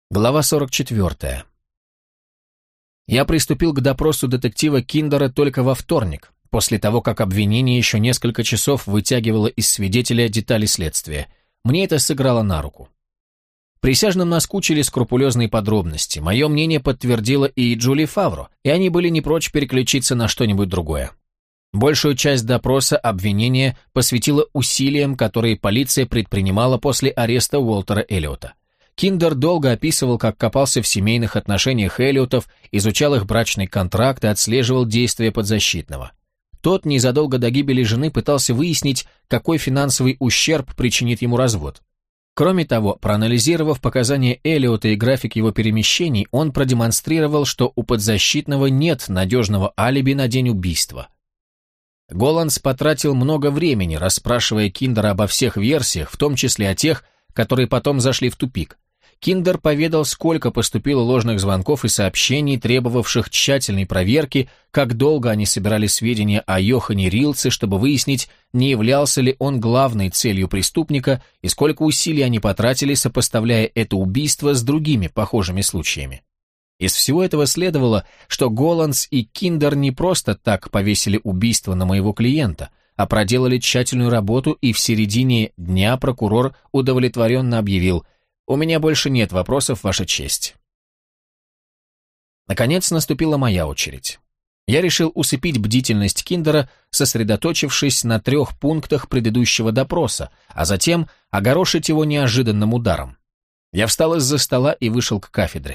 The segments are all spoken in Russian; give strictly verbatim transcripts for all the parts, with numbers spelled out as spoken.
Глава сорок четвёртая. Я приступил к допросу детектива Киндера только во вторник, после того, как обвинение еще несколько часов вытягивало из свидетеля детали следствия. Мне это сыграло на руку. Присяжным наскучили скрупулезные подробности. Мое мнение подтвердила и Джули Фавро, и они были не прочь переключиться на что-нибудь другое. Большую часть допроса обвинение посвятило усилиям, которые полиция предпринимала после ареста Уолтера Эллиота. Киндер долго описывал, как копался в семейных отношениях Эллиотов, изучал их брачный контракт и отслеживал действия подзащитного. Тот незадолго до гибели жены пытался выяснить, какой финансовый ущерб причинит ему развод. Кроме того, проанализировав показания Эллиота и график его перемещений, он продемонстрировал, что у подзащитного нет надежного алиби на день убийства. Голландс потратил много времени, расспрашивая Киндера обо всех версиях, в том числе о тех, которые потом зашли в тупик. Киндер поведал, сколько поступило ложных звонков и сообщений, требовавших тщательной проверки, как долго они собирали сведения о Йохане Рилце, чтобы выяснить, не являлся ли он главной целью преступника, и сколько усилий они потратили, сопоставляя это убийство с другими похожими случаями. Из всего этого следовало, что Голландс и Киндер не просто так повесили убийство на моего клиента, а проделали тщательную работу, и в середине дня прокурор удовлетворенно объявил: «У меня больше нет вопросов, Ваша честь». Наконец наступила моя очередь. Я решил усыпить бдительность Киндера, сосредоточившись на трех пунктах предыдущего допроса, а затем огорошить его неожиданным ударом. Я встал из-за стола и вышел к кафедре.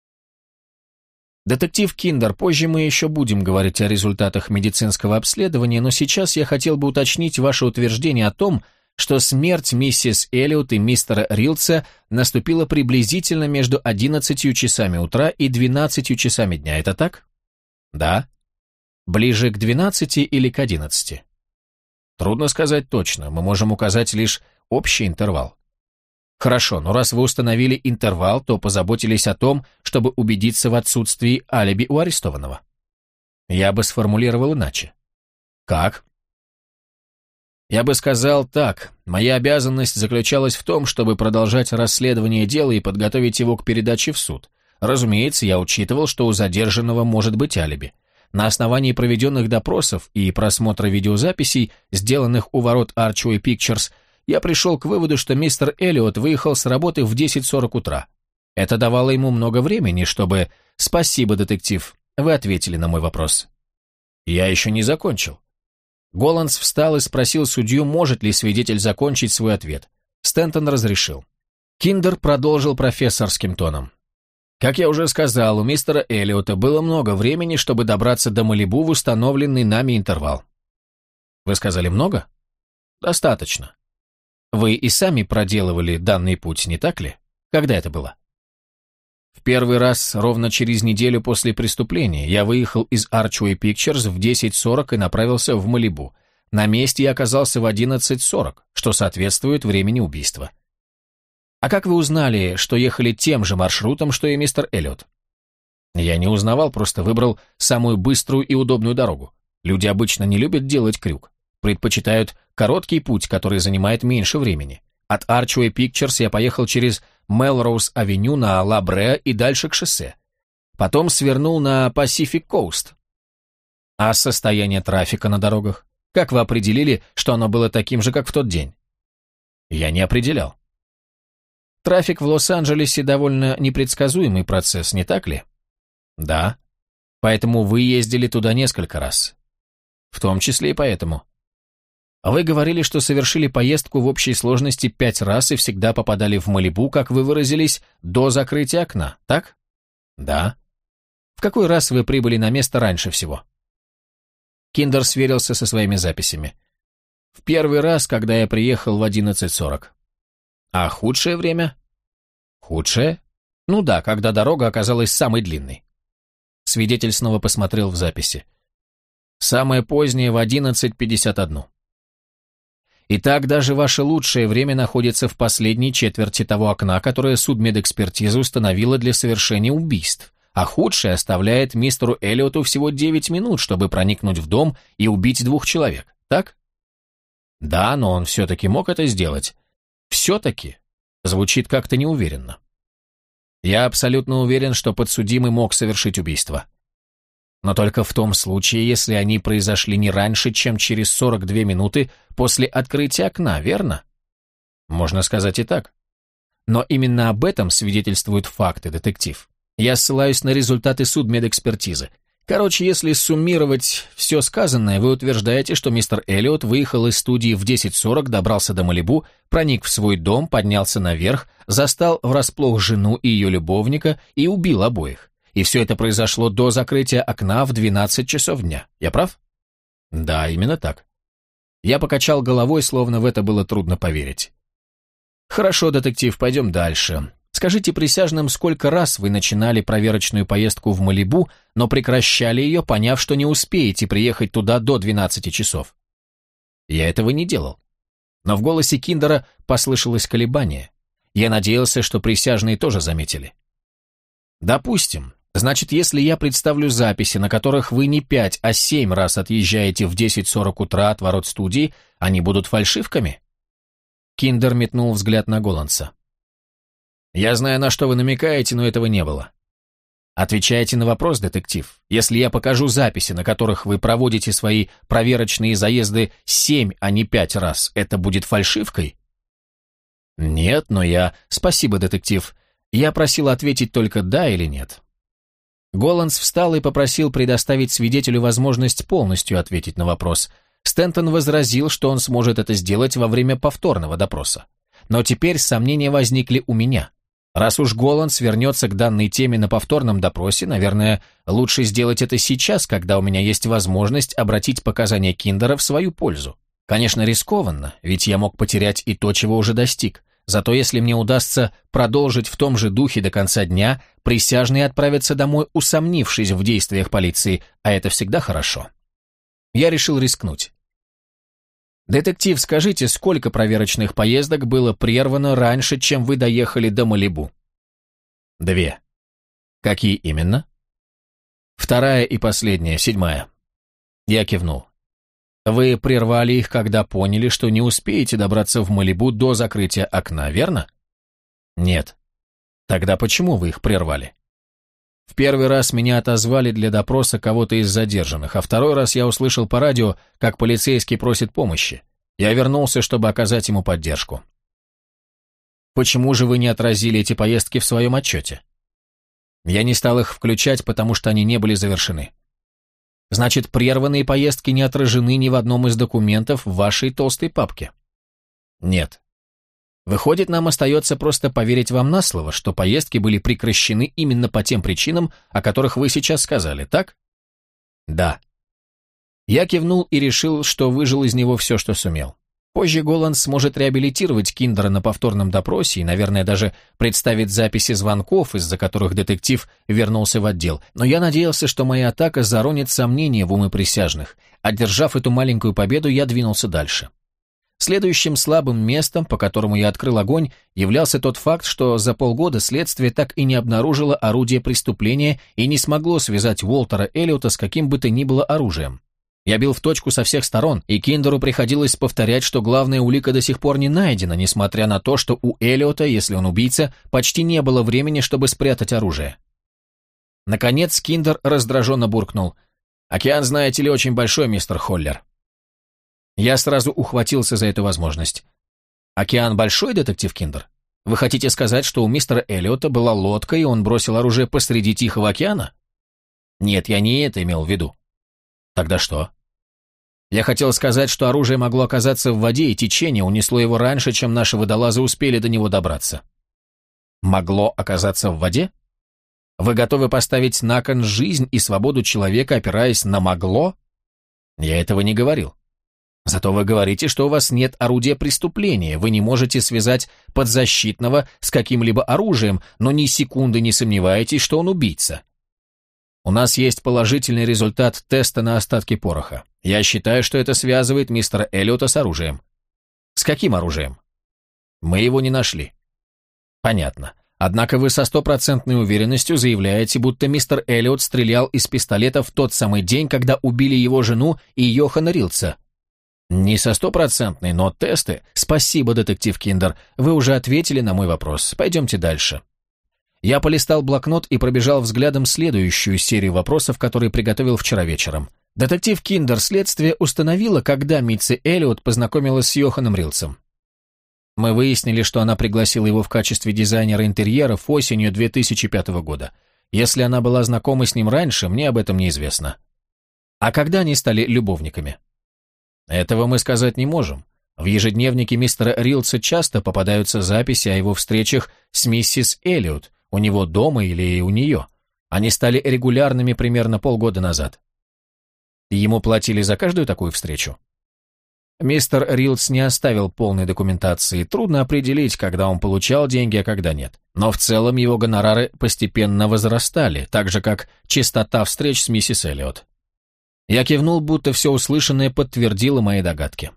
«Детектив Киндер, позже мы еще будем говорить о результатах медицинского обследования, но сейчас я хотел бы уточнить ваше утверждение о том, что смерть миссис Эллиот и мистера Рилса наступила приблизительно между одиннадцатью часами утра и двенадцатью часами дня. Это так?» «Да». «Ближе к двенадцати или к одиннадцати?» «Трудно сказать точно, мы можем указать лишь общий интервал». «Хорошо, но раз вы установили интервал, то позаботились о том, чтобы убедиться в отсутствии алиби у арестованного». «Я бы сформулировал иначе». «Как?» «Я бы сказал так. Моя обязанность заключалась в том, чтобы продолжать расследование дела и подготовить его к передаче в суд. Разумеется, я учитывал, что у задержанного может быть алиби. На основании проведенных допросов и просмотра видеозаписей, сделанных у ворот Archway Pictures, я пришел к выводу, что мистер Эллиот выехал с работы в десять сорок утра. Это давало ему много времени, чтобы... Спасибо, детектив, вы ответили на мой вопрос». «Я еще не закончил». Голландс встал и спросил судью, может ли свидетель закончить свой ответ. Стентон разрешил. Киндер продолжил профессорским тоном. «Как я уже сказал, у мистера Эллиота было много времени, чтобы добраться до Малибу в установленный нами интервал». «Вы сказали много?» «Достаточно. Вы и сами проделывали данный путь, не так ли? Когда это было?» «В первый раз ровно через неделю после преступления я выехал из Archway Pictures в десять сорок и направился в Малибу. На месте я оказался в одиннадцать сорок, что соответствует времени убийства». «А как вы узнали, что ехали тем же маршрутом, что и мистер Эллиот?» «Я не узнавал, просто выбрал самую быструю и удобную дорогу. Люди обычно не любят делать крюк, предпочитают короткий путь, который занимает меньше времени. От Archway Pictures я поехал через Мелроуз-авеню на Ла-Бреа и дальше к шоссе. Потом свернул на Pacific Coast». «А состояние трафика на дорогах? Как вы определили, что оно было таким же, как в тот день?» «Я не определял». «Трафик в Лос-Анджелесе довольно непредсказуемый процесс, не так ли?» «Да». «Поэтому вы ездили туда несколько раз?» «В том числе и поэтому». «Вы говорили, что совершили поездку в общей сложности пять раз и всегда попадали в Малибу, как вы выразились, до закрытия окна, так?» «Да». «В какой раз вы прибыли на место раньше всего?» Киндер сверился со своими записями. «В первый раз, когда я приехал в одиннадцать сорок». «А худшее время?» «Худшее? Ну да, когда дорога оказалась самой длинной». Свидетель снова посмотрел в записи. «Самое позднее в одиннадцать пятьдесят один». «Итак, даже ваше лучшее время находится в последней четверти того окна, которое судмедэкспертиза установила для совершения убийств, а худшее оставляет мистеру Эллиоту всего девять минут, чтобы проникнуть в дом и убить двух человек, так?» «Да, но он все-таки мог это сделать». «Все-таки?» Звучит как-то неуверенно. Я абсолютно уверен, что подсудимый мог совершить убийство. Но только в том случае, если они произошли не раньше, чем через сорок две минуты после открытия окна, верно? Можно сказать и так. Но именно об этом свидетельствуют факты, детектив. Я ссылаюсь на результаты судмедэкспертизы. Короче, если суммировать все сказанное, вы утверждаете, что мистер Эллиот выехал из студии в десять сорок, добрался до Малибу, проник в свой дом, поднялся наверх, застал врасплох жену и ее любовника и убил обоих. И все это произошло до закрытия окна в двенадцать часов дня. Я прав? Да, именно так. Я покачал головой, словно в это было трудно поверить. Хорошо, детектив, пойдем дальше. Скажите присяжным, сколько раз вы начинали проверочную поездку в Малибу, но прекращали ее, поняв, что не успеете приехать туда до двенадцати часов? Я этого не делал. Но в голосе Киндера послышалось колебание. Я надеялся, что присяжные тоже заметили. Допустим. Значит, если я представлю записи, на которых вы не пять, а семь раз отъезжаете в десять сорок утра от ворот студии, они будут фальшивками? Киндер метнул взгляд на Голландса. Я знаю, на что вы намекаете, но этого не было. Отвечайте на вопрос, детектив. Если я покажу записи, на которых вы проводите свои проверочные заезды семь, а не пять раз, это будет фальшивкой? Нет, но я... Спасибо, детектив. Я просил ответить только да или нет. Голландс встал и попросил предоставить свидетелю возможность полностью ответить на вопрос. Стентон возразил, что он сможет это сделать во время повторного допроса. Но теперь сомнения возникли у меня. Раз уж Голландс вернется к данной теме на повторном допросе, наверное, лучше сделать это сейчас, когда у меня есть возможность обратить показания Киндера в свою пользу. Конечно, рискованно, ведь я мог потерять и то, чего уже достиг. Зато если мне удастся продолжить в том же духе до конца дня, присяжные отправятся домой, усомнившись в действиях полиции, а это всегда хорошо. Я решил рискнуть. «Детектив, скажите, сколько проверочных поездок было прервано раньше, чем вы доехали до Малибу?» «Две». «Какие именно?» «Вторая и последняя, седьмая». Я кивнул. «Вы прервали их, когда поняли, что не успеете добраться в Малибу до закрытия окна, верно?» «Нет». «Тогда почему вы их прервали?» «В первый раз меня отозвали для допроса кого-то из задержанных, а второй раз я услышал по радио, как полицейский просит помощи. Я вернулся, чтобы оказать ему поддержку». «Почему же вы не отразили эти поездки в своем отчете?» «Я не стал их включать, потому что они не были завершены». «Значит, прерванные поездки не отражены ни в одном из документов в вашей толстой папке?» «Нет». «Выходит, нам остается просто поверить вам на слово, что поездки были прекращены именно по тем причинам, о которых вы сейчас сказали, так?» «Да». Я кивнул и решил, что выжил из него все, что сумел. Позже Голландс сможет реабилитировать Киндера на повторном допросе и, наверное, даже представить записи звонков, из-за которых детектив вернулся в отдел. Но я надеялся, что моя атака заронит сомнения в умы присяжных. Одержав эту маленькую победу, я двинулся дальше. Следующим слабым местом, по которому я открыл огонь, являлся тот факт, что за полгода следствие так и не обнаружило орудие преступления и не смогло связать Уолтера Эллиота с каким бы то ни было оружием. Я бил в точку со всех сторон, и Киндеру приходилось повторять, что главная улика до сих пор не найдена, несмотря на то, что у Эллиота, если он убийца, почти не было времени, чтобы спрятать оружие. Наконец Киндер раздраженно буркнул. «Океан, знаете ли, очень большой, мистер Холлер». Я сразу ухватился за эту возможность. «Океан большой, детектив Киндер? Вы хотите сказать, что у мистера Эллиота была лодка, и он бросил оружие посреди Тихого океана?» «Нет, я не это имел в виду». «Тогда что?» «Я хотел сказать, что оружие могло оказаться в воде, и течение унесло его раньше, чем наши водолазы успели до него добраться». «Могло оказаться в воде? Вы готовы поставить на кон жизнь и свободу человека, опираясь на «могло»?» «Я этого не говорил». «Зато вы говорите, что у вас нет орудия преступления, вы не можете связать подзащитного с каким-либо оружием, но ни секунды не сомневаетесь, что он убийца». «У нас есть положительный результат теста на остатки пороха. Я считаю, что это связывает мистера Эллиота с оружием». «С каким оружием?» «Мы его не нашли». «Понятно. Однако вы со стопроцентной уверенностью заявляете, будто мистер Эллиот стрелял из пистолета в тот самый день, когда убили его жену и Йохана Рилса». «Не со стопроцентной, но тесты...» «Спасибо, детектив Киндер. Вы уже ответили на мой вопрос. Пойдемте дальше». Я полистал блокнот и пробежал взглядом следующую серию вопросов, которые приготовил вчера вечером. Детектив Киндер, следствие установило, когда Митси Эллиот познакомилась с Йоханом Рилцем. Мы выяснили, что она пригласила его в качестве дизайнера интерьеров осенью две тысячи пятого года. Если она была знакома с ним раньше, мне об этом неизвестно. А когда они стали любовниками? Этого мы сказать не можем. В ежедневнике мистера Рилца часто попадаются записи о его встречах с миссис Эллиот, у него дома или у нее. Они стали регулярными примерно полгода назад. Ему платили за каждую такую встречу? Мистер Рилдс не оставил полной документации, трудно определить, когда он получал деньги, а когда нет. Но в целом его гонорары постепенно возрастали, так же, как частота встреч с миссис Эллиот. Я кивнул, будто все услышанное подтвердило мои догадки.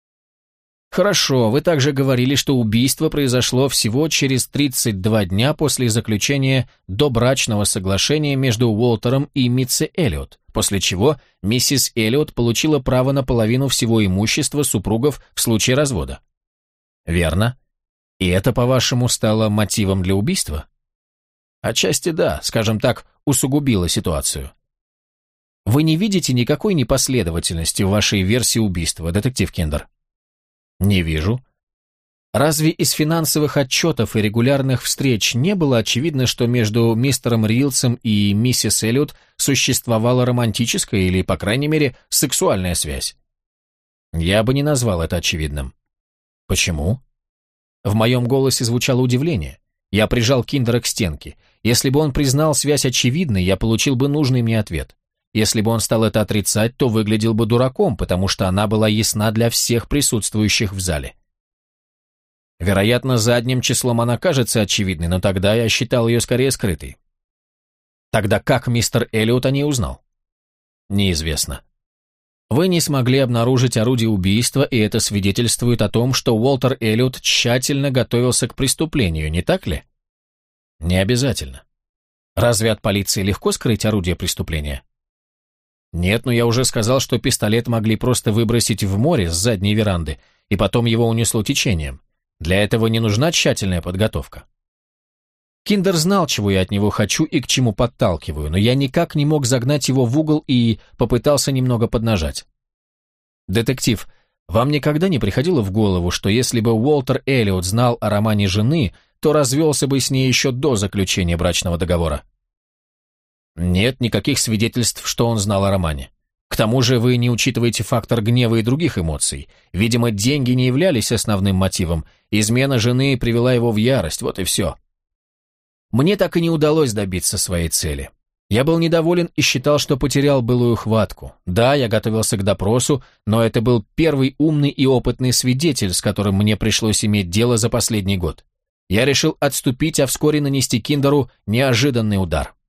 «Хорошо, вы также говорили, что убийство произошло всего через тридцать два дня после заключения добрачного соглашения между Уолтером и Митси Эллиот, после чего миссис Эллиот получила право на половину всего имущества супругов в случае развода». «Верно. И это, по-вашему, стало мотивом для убийства?» «Отчасти да, скажем так, усугубило ситуацию». «Вы не видите никакой непоследовательности в вашей версии убийства, детектив Киндер?» «Не вижу». «Разве из финансовых отчетов и регулярных встреч не было очевидно, что между мистером Рилдсом и миссис Эллиот существовала романтическая или, по крайней мере, сексуальная связь?» «Я бы не назвал это очевидным». «Почему?» В моем голосе звучало удивление. Я прижал Киндера к стенке. Если бы он признал связь очевидной, я получил бы нужный мне ответ. Если бы он стал это отрицать, то выглядел бы дураком, потому что она была ясна для всех присутствующих в зале. Вероятно, задним числом она кажется очевидной, но тогда я считал ее скорее скрытой. Тогда как мистер Эллиот о ней узнал? Неизвестно. Вы не смогли обнаружить орудие убийства, и это свидетельствует о том, что Уолтер Эллиот тщательно готовился к преступлению, не так ли? Не обязательно. Разве от полиции легко скрыть орудие преступления? Нет, но я уже сказал, что пистолет могли просто выбросить в море с задней веранды, и потом его унесло течением. Для этого не нужна тщательная подготовка. Киндер знал, чего я от него хочу и к чему подталкиваю, но я никак не мог загнать его в угол и попытался немного поднажать. «Детектив, вам никогда не приходило в голову, что если бы Уолтер Эллиот знал о романе жены, то развелся бы с ней еще до заключения брачного договора?» «Нет никаких свидетельств, что он знал о романе. К тому же вы не учитываете фактор гнева и других эмоций. Видимо, деньги не являлись основным мотивом. Измена жены привела его в ярость, вот и все». Мне так и не удалось добиться своей цели. Я был недоволен и считал, что потерял былую хватку. Да, я готовился к допросу, но это был первый умный и опытный свидетель, с которым мне пришлось иметь дело за последний год. Я решил отступить, а вскоре нанести Киндеру неожиданный удар.